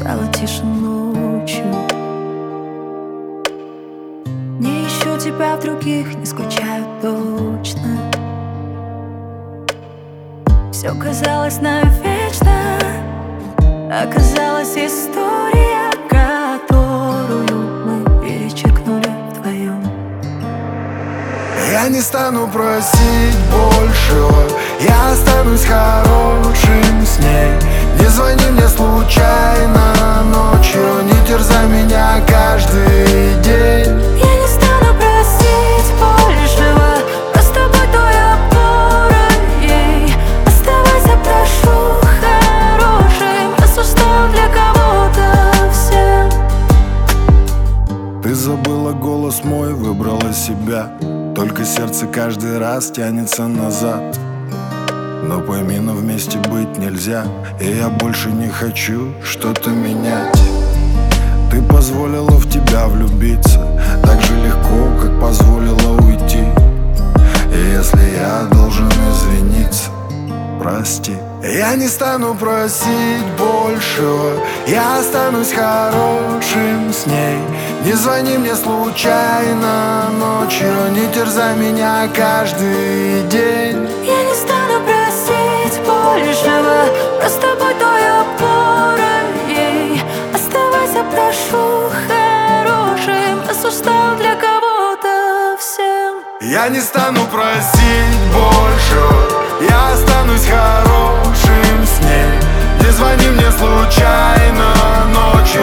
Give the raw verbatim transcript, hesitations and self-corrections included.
стало тише ночью. Не ищу тебя в других, не скучаю точно. Все казалось навечно, оказалась история, которую мы перечеркнули вдвоем. Я не стану просить большего, я останусь хорошим с ней. Не звони мне случайно ночью, не терзай меня каждый день. Я не стану просить большего, просто будь той опорой. Оставайся, прошу, хорошим, раз устал для кого-то всем. Ты забыла голос мой, выбрала себя. Только сердце каждый раз тянется назад. Но пойми, но вместе быть нельзя. И я больше не хочу что-то менять. Ты позволила в тебя влюбиться так же легко, как позволила уйти. И если я должен извиниться, прости. Я не стану просить большего, я останусь хорошим с ней. Не звони мне случайно ночью, не терзай меня каждый день. Я не стану просить большего, просто будь той опорой. Оставайся, прошу, хорошим, раз устал для кого-то всем. Я не стану просить большего, я останусь хорошим с ней. Не звони мне случайно ночью.